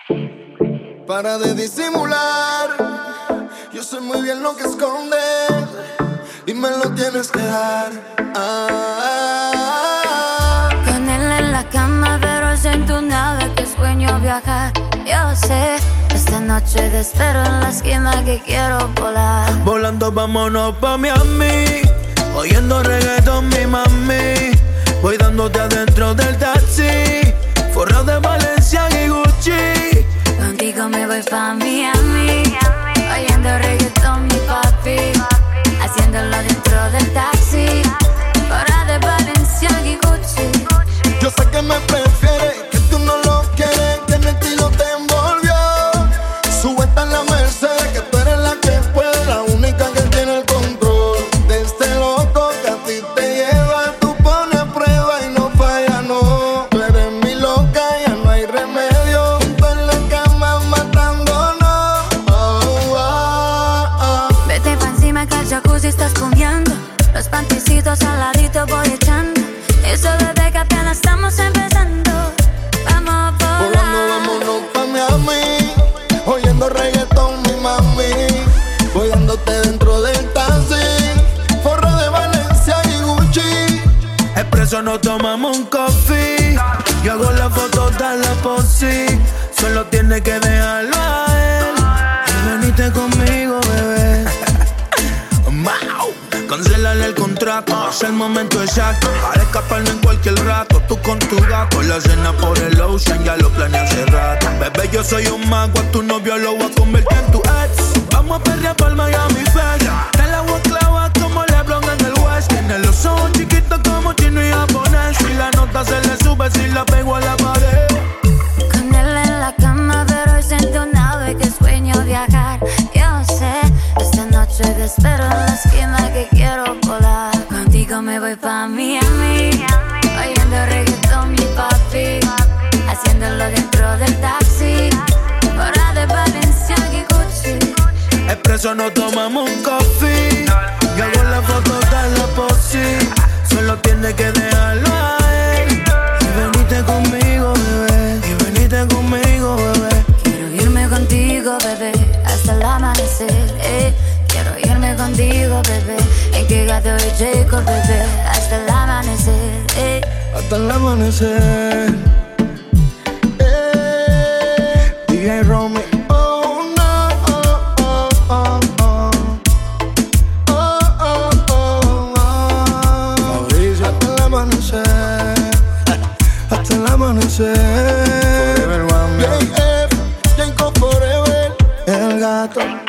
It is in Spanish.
Para de disimular, yo sé muy bien lo que escondes y me lo tienes que dar. Con él en la cama, pero sin tu nave que sueño viajar. Yo sé, esta noche te espero en la esquina que quiero volar. Volando vámonos pa' Miami, oyendo reggaeton mi mami. Voy dándote adentro del taxi, forrado de Valencia y Gucci. Contigo me voy pa' Miami, oyendo reggaeton mi papi, haciéndolo dentro del taxi, forrado de Valencia y Gucci. Yo sé que me prefieres, que tú no lo quieres, que mi estilo te envolvió. Súbete en la Mercedes, que tú eres la que puede, la única que tiene el control de este loco que a ti te lleva. Tú pones a prueba y no falla, no. Tú eres mi loca, ya no hay remedio. Junto en la cama matándonos. Vete pa' encima que el jacuzzi está escondiendo. Los panticitos al ladito voy echando. Eso bebé que apenas estamos empezando. Vamos a volar. Volando, vámonos pa' Miami, oyendo reggaeton mi mami. Voy dándote dentro del taxi, forro de Valencia y Gucci. Expreso no tomamos un coffee, yo hago la foto, da la posi. Solo tienes que dejarlo a él y venite conmigo, bebé. Mau. Cancelarle el contrato, es el momento exacto para escaparme en cualquier rato. Tú con tu gato, la cena por el ocean, ya lo planeé hace rato. Bebé, yo soy un mago, a tu novio lo voy a convertir en tu ex. Vamos a perrear pa'l Miami Fest, te la voy a clavar como LeBron en el West. Tiene los ojos chiquitos como chino y japonés, y la nota se le sube si la pego a la pared. Con él en la cama, pero siento nave que sueño viajar. Yo sé, esta noche te espero en la esquina que quiero volar. Contigo me voy pa' Miami, oyendo reggaeton mi papi, haciéndolo dentro del taxi, fuera de Valencia y Gucci. Expreso no tomamos un coffee, yo hago la foto, da la posi. Solo tienes que dejarlo a él y venite conmigo, bebé. Y venite conmigo, bebé. Quiero irme contigo, bebé, hasta el amanecer. Quiero irme contigo, bebé, en que gato y Jacob, bebé, hasta el amanecer. Hasta el amanecer. DJ Romy. Oh no, oh, oh, oh, oh. Oh, oh, oh, oh. Fabricio. Hasta el amanecer. Hasta el amanecer. Forever one, JF, Jacob Forever. El gato.